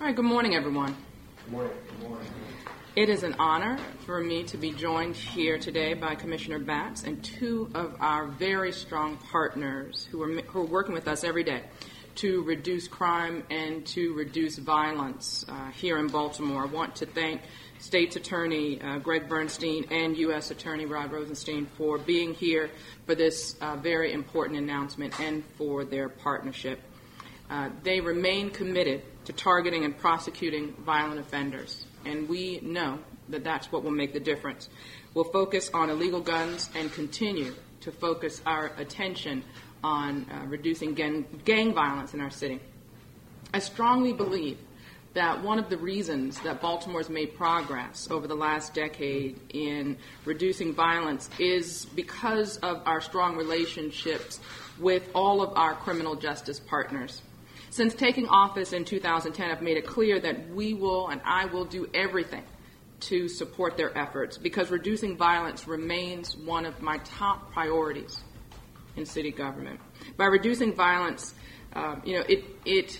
All right, good morning, everyone. Good morning. Good morning. It is an honor for me to be joined here today by Commissioner Batts and two of our very strong partners who are working with us every day to reduce crime and to reduce violence here in Baltimore. I want to thank State's Attorney Greg Bernstein and U.S. Attorney Rod Rosenstein for being here for this very important announcement and for their partnership. They remain committed to targeting and prosecuting violent offenders, and we know that that's what will make the difference. We'll focus on illegal guns and continue to focus our attention on reducing gang violence in our city. I strongly believe that one of the reasons that Baltimore's made progress over the last decade in reducing violence is because of our strong relationships with all of our criminal justice partners. Since taking office in 2010, I've made it clear that we will and I will do everything to support their efforts because reducing violence remains one of my top priorities in city government. By reducing violence, it's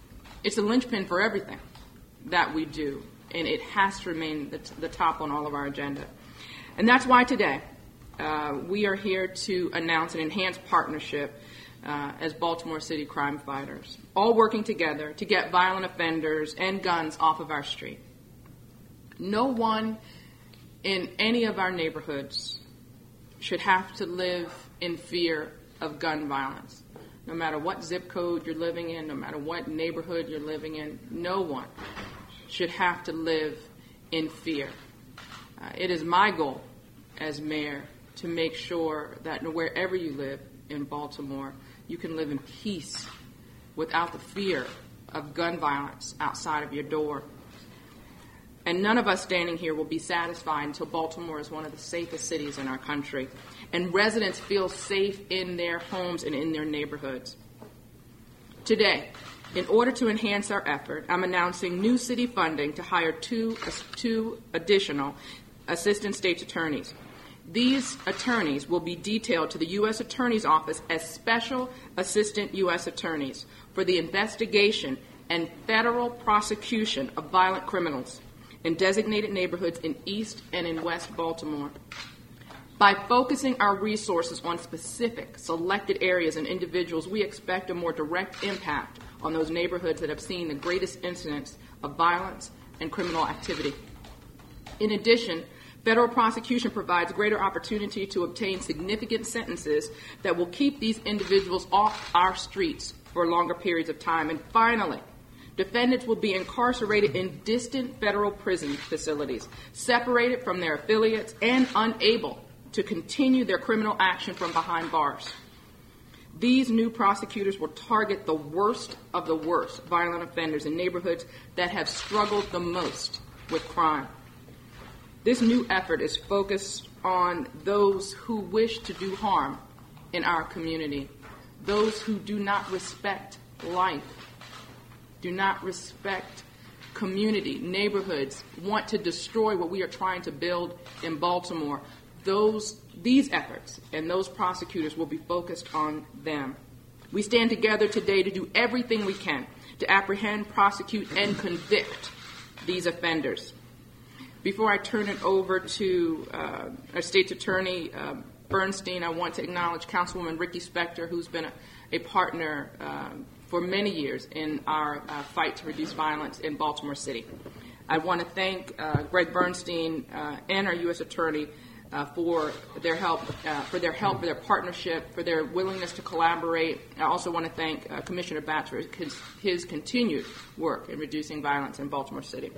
a linchpin for everything that we do, and it has to remain the top on all of our agenda. And that's why today we are here to announce an enhanced partnership as Baltimore City crime fighters, all working together to get violent offenders and guns off of our street. No one in any of our neighborhoods should have to live in fear of gun violence. No matter what zip code you're living in, no matter what neighborhood you're living in, no one should have to live in fear. It is my goal as mayor to make sure that wherever you live in Baltimore, you can live in peace without the fear of gun violence outside of your door. And none of us standing here will be satisfied until Baltimore is one of the safest cities in our country and residents feel safe in their homes and in their neighborhoods. Today, in order to enhance our effort, I'm announcing new city funding to hire two additional assistant state's attorneys. These attorneys will be detailed to the U.S. Attorney's Office as special assistant U.S. attorneys for the investigation and federal prosecution of violent criminals in designated neighborhoods in East and in West Baltimore. By focusing our resources on specific selected areas and individuals, we expect a more direct impact on those neighborhoods that have seen the greatest incidents of violence and criminal activity. In addition, federal prosecution provides greater opportunity to obtain significant sentences that will keep these individuals off our streets for longer periods of time. And finally, defendants will be incarcerated in distant federal prison facilities, separated from their affiliates and unable to continue their criminal action from behind bars. These new prosecutors will target the worst of the worst violent offenders in neighborhoods that have struggled the most with crime. This new effort is focused on those who wish to do harm in our community, those who do not respect life, do not respect community, neighborhoods, want to destroy what we are trying to build in Baltimore. These efforts and those prosecutors will be focused on them. We stand together today to do everything we can to apprehend, prosecute, and convict these offenders. Before I turn it over to our State's Attorney, Bernstein, I want to acknowledge Councilwoman Ricky Spector, who's been a partner for many years in our fight to reduce violence in Baltimore City. I want to thank Greg Bernstein and our U.S. Attorney for their help, for their partnership, for their willingness to collaborate. I also want to thank Commissioner Batts for his continued work in reducing violence in Baltimore City.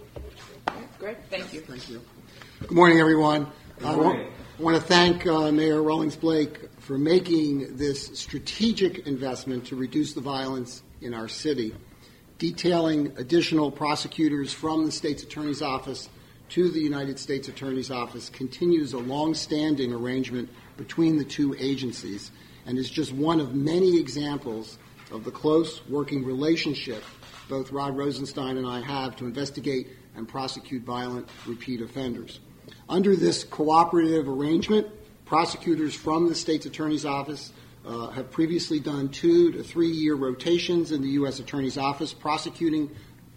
Greg, thank you. Thank you. Good morning, everyone. I want to thank Mayor Rawlings Blake for making this strategic investment to reduce the violence in our city, detailing additional prosecutors from the State's Attorney's Office to the United States Attorney's Office continues a long-standing arrangement between the two agencies and is just one of many examples of the close working relationship both Rod Rosenstein and I have to investigate and prosecute violent repeat offenders. Under this cooperative arrangement, prosecutors from the State's Attorney's Office have previously done 2 to 3 year rotations in the U.S. Attorney's Office, prosecuting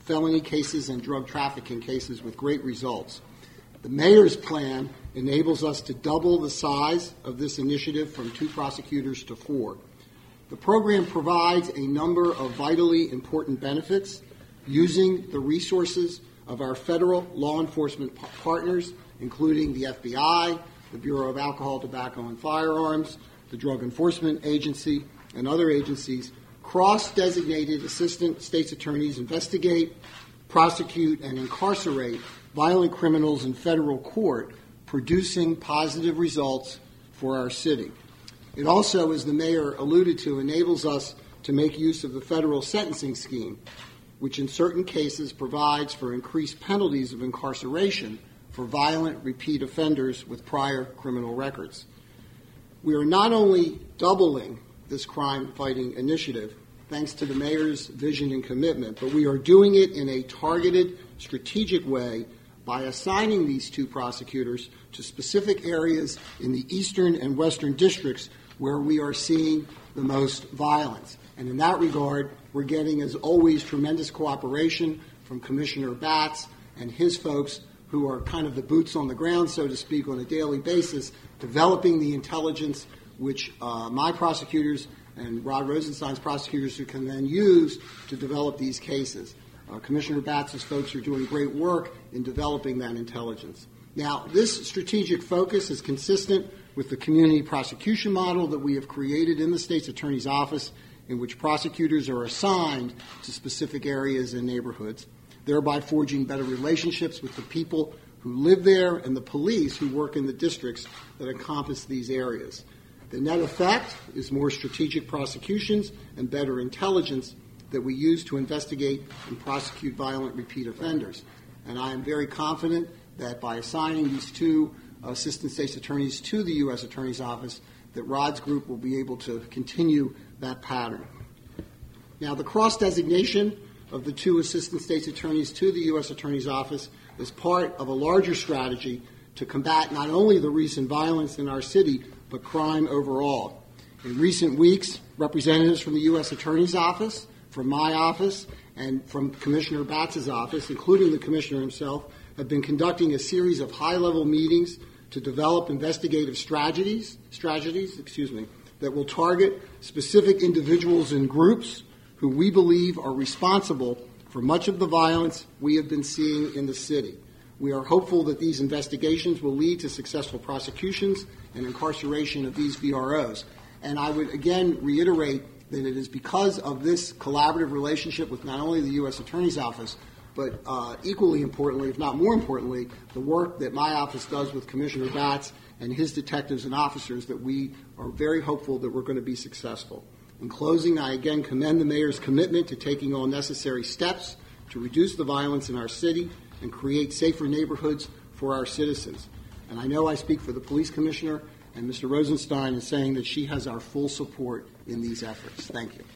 felony cases and drug trafficking cases with great results. The mayor's plan enables us to double the size of this initiative from 2 prosecutors to 4. The program provides a number of vitally important benefits using the resources of our federal law enforcement partners, including the FBI, the Bureau of Alcohol, Tobacco, and Firearms, the Drug Enforcement Agency, and other agencies. Cross-designated assistant state's attorneys investigate, prosecute, and incarcerate violent criminals in federal court, producing positive results for our city. It also, as the mayor alluded to, enables us to make use of the federal sentencing scheme, which in certain cases provides for increased penalties of incarceration for violent repeat offenders with prior criminal records. We are not only doubling this crime-fighting initiative, thanks to the mayor's vision and commitment, but we are doing it in a targeted, strategic way by assigning these 2 prosecutors to specific areas in the eastern and western districts where we are seeing the most violence. And in that regard, we're getting, as always, tremendous cooperation from Commissioner Batts and his folks, who are kind of the boots on the ground, so to speak, on a daily basis, developing the intelligence which my prosecutors and Rod Rosenstein's prosecutors who can then use to develop these cases. Commissioner Batts' folks are doing great work in developing that intelligence. Now, this strategic focus is consistent with the community prosecution model that we have created in the state's attorney's office, in which prosecutors are assigned to specific areas and neighborhoods, thereby forging better relationships with the people who live there and the police who work in the districts that encompass these areas. The net effect is more strategic prosecutions and better intelligence that we use to investigate and prosecute violent repeat offenders. And I am very confident that by assigning these 2 assistant state's attorneys to the U.S. Attorney's Office, that Rod's group will be able to continue that pattern. Now, the cross-designation of the 2 assistant state's attorneys to the U.S. Attorney's Office is part of a larger strategy to combat not only the recent violence in our city, but crime overall. In recent weeks, representatives from the U.S. Attorney's Office, from my office, and from Commissioner Batts' office, including the Commissioner himself, have been conducting a series of high-level meetings to develop investigative strategies that will target specific individuals and groups who we believe are responsible for much of the violence we have been seeing in the city. We are hopeful that these investigations will lead to successful prosecutions and incarceration of these VROs. And I would again reiterate that it is because of this collaborative relationship with not only the U.S. Attorney's Office, but equally importantly, if not more importantly, the work that my office does with Commissioner Batts and his detectives and officers, that we are very hopeful that we're going to be successful. In closing, I again commend the mayor's commitment to taking all necessary steps to reduce the violence in our city and create safer neighborhoods for our citizens. And I know I speak for the police commissioner and Mr. Rosenstein in saying that she has our full support in these efforts. Thank you.